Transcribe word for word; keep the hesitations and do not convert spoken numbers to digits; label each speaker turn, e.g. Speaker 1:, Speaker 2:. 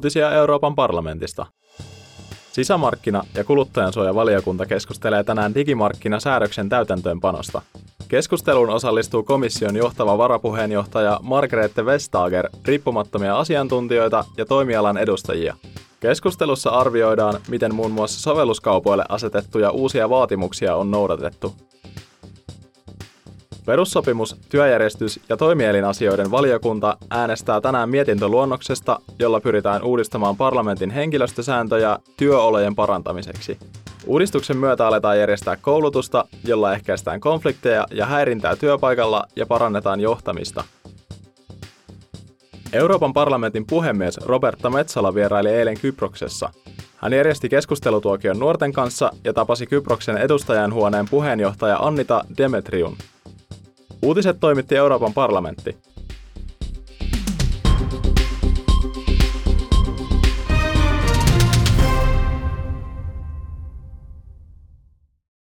Speaker 1: Uutisia Euroopan parlamentista. Sisämarkkina- ja kuluttajansuojavaliokunta keskustelee tänään digimarkkinasäädöksen täytäntöönpanosta. Keskusteluun osallistuu komission johtava varapuheenjohtaja Margrethe Vestager, riippumattomia asiantuntijoita ja toimialan edustajia. Keskustelussa arvioidaan, miten muun muassa sovelluskaupoille asetettuja uusia vaatimuksia on noudatettu. Perussopimus-, työjärjestys- ja toimielinasioiden valiokunta äänestää tänään mietintöluonnoksesta, jolla pyritään uudistamaan parlamentin henkilöstösääntöjä työolojen parantamiseksi. Uudistuksen myötä aletaan järjestää koulutusta, jolla ehkäistään konflikteja ja häirintää työpaikalla ja parannetaan johtamista. Euroopan parlamentin puhemies Roberta Metsola vieraili eilen Kyproksessa. Hän järjesti keskustelutuokion nuorten kanssa ja tapasi Kyproksen edustajanhuoneen puheenjohtaja Annita Demetriun. Uutiset toimitti Euroopan parlamentti.